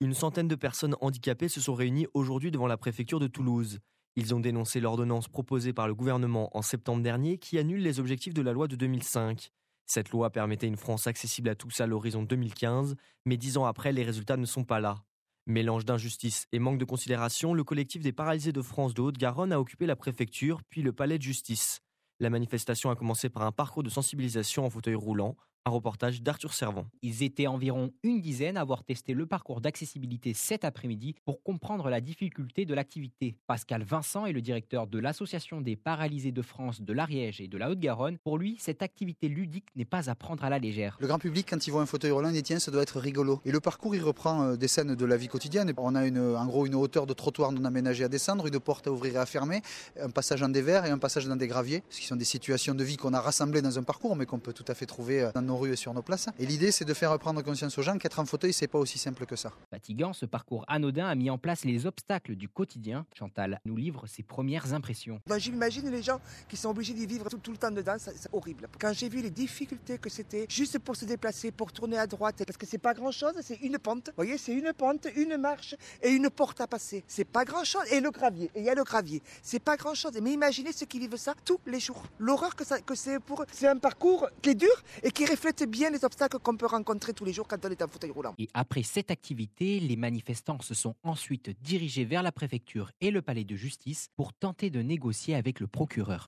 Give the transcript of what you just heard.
Une centaine de personnes handicapées se sont réunies aujourd'hui devant la préfecture de Toulouse. Ils ont dénoncé l'ordonnance proposée par le gouvernement en septembre dernier qui annule les objectifs de la loi de 2005. Cette loi permettait une France accessible à tous à l'horizon 2015, mais 10 ans après, les résultats ne sont pas là. Mélange d'injustice et manque de considération, le collectif des paralysés de France de Haute-Garonne a occupé la préfecture, puis le palais de justice. La manifestation a commencé par un parcours de sensibilisation en fauteuil roulant. Un reportage d'Arthur Servant. Ils étaient environ une dizaine à avoir testé le parcours d'accessibilité cet après-midi pour comprendre la difficulté de l'activité. Pascal Vincent est le directeur de l'Association des paralysés de France de l'Ariège et de la Haute-Garonne. Pour lui, cette activité ludique n'est pas à prendre à la légère. Le grand public, quand il voit un fauteuil roulant, il dit tiens, ça doit être rigolo. Et le parcours, il reprend des scènes de la vie quotidienne. On a en gros une hauteur de trottoir non aménagée à descendre, une porte à ouvrir et à fermer, un passage en dévers et un passage dans des graviers, ce qui sont des situations de vie qu'on a rassemblées dans un parcours, mais qu'on peut tout à fait trouver dans nos rues et sur nos places. Et l'idée, c'est de faire prendre conscience aux gens qu'être en fauteuil, c'est pas aussi simple que ça. Fatigant, ce parcours anodin a mis en place les obstacles du quotidien. Chantal nous livre ses premières impressions. J'imagine les gens qui sont obligés d'y vivre tout le temps dedans, c'est horrible. Quand j'ai vu les difficultés que c'était juste pour se déplacer, pour tourner à droite, parce que c'est pas grand-chose, c'est une pente. Vous voyez, c'est une pente, une marche et une porte à passer. C'est pas grand-chose. Et le gravier, et il y a le gravier. C'est pas grand-chose. Mais imaginez ceux qui vivent ça tous les jours. L'horreur que c'est pour eux. C'est un parcours qui est dur et qui reflète bien les obstacles qu'on peut rencontrer tous les jours quand on est en fauteuil roulant. Et après cette activité, les manifestants se sont ensuite dirigés vers la préfecture et le palais de justice pour tenter de négocier avec le procureur.